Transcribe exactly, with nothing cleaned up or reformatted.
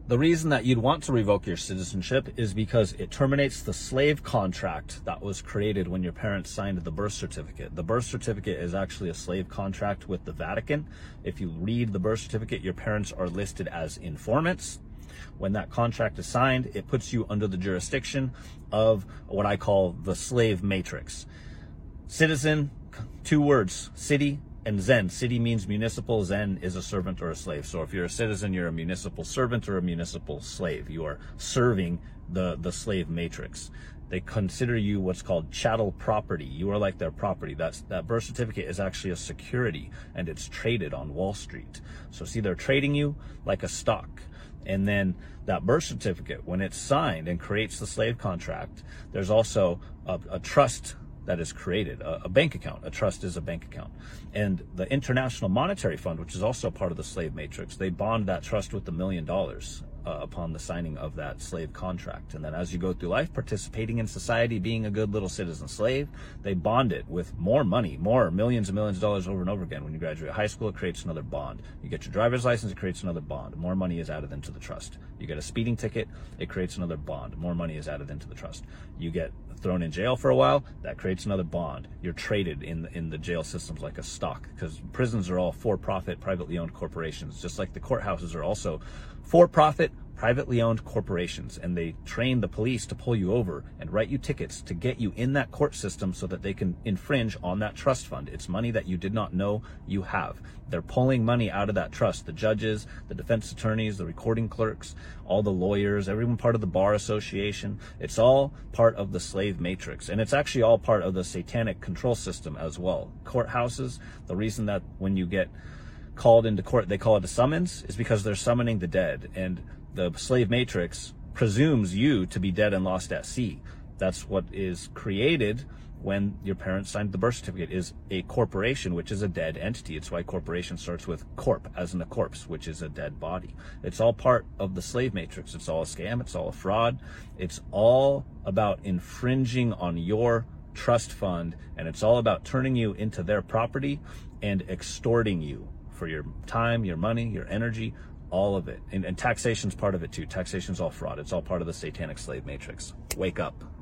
The reason that you'd want to revoke your citizenship is because it terminates the slave contract that was created when your parents signed the birth certificate. The birth certificate is actually a slave contract with the Vatican. If you read the birth certificate, your parents are listed as informants. When that contract is signed, it puts you under the jurisdiction of what I call the slave matrix. Citizen, two words, city and zen. City means municipal, zen is a servant or a slave. So if you're a citizen, you're a municipal servant or a municipal slave. You are serving the, the slave matrix. They consider you what's called chattel property. You are like their property. That's, that birth certificate is actually a security, and it's traded on Wall Street. So see, they're trading you like a stock. And then that birth certificate, when it's signed and creates the slave contract, there's also a, a trust that is created, a, a bank account. A trust is a bank account. And the International Monetary Fund, which is also part of the slave matrix, they bond that trust with a million dollars uh, upon the signing of that slave contract. And then as you go through life, participating in society, being a good little citizen slave, they bond it with more money, more millions and millions of dollars over and over again. When you graduate high school, it creates another bond. You get your driver's license, it creates another bond. More money is added into the trust. You get a speeding ticket, it creates another bond. More money is added into the trust. You get thrown in jail for a while, that creates another bond. You're traded in the, in the jail systems like a stock, because prisons are all for-profit, privately owned corporations, just like the courthouses are also for-profit, privately owned corporations, and they train the police to pull you over and write you tickets to get you in that court system so that they can infringe on that trust fund. It's money that you did not know you have. They're pulling money out of that trust. The judges, the defense attorneys, the recording clerks, all the lawyers, everyone part of the bar association. It's all part of the slave matrix, and it's actually all part of the satanic control system as well. Courthouses, the reason that when you get called into court, they call it a summons, is because they're summoning the dead, and the slave matrix presumes you to be dead and lost at sea. That's what is created when your parents signed the birth certificate, is a corporation, which is a dead entity. It's why corporation starts with corp, as in a corpse, which is a dead body. It's all part of the slave matrix. It's all a scam. It's all a fraud. It's all about infringing on your trust fund, and it's all about turning you into their property and extorting you for your time, your money, your energy, all of it. And, and taxation's part of it too. Taxation's all fraud. It's all part of the satanic slave matrix. Wake up.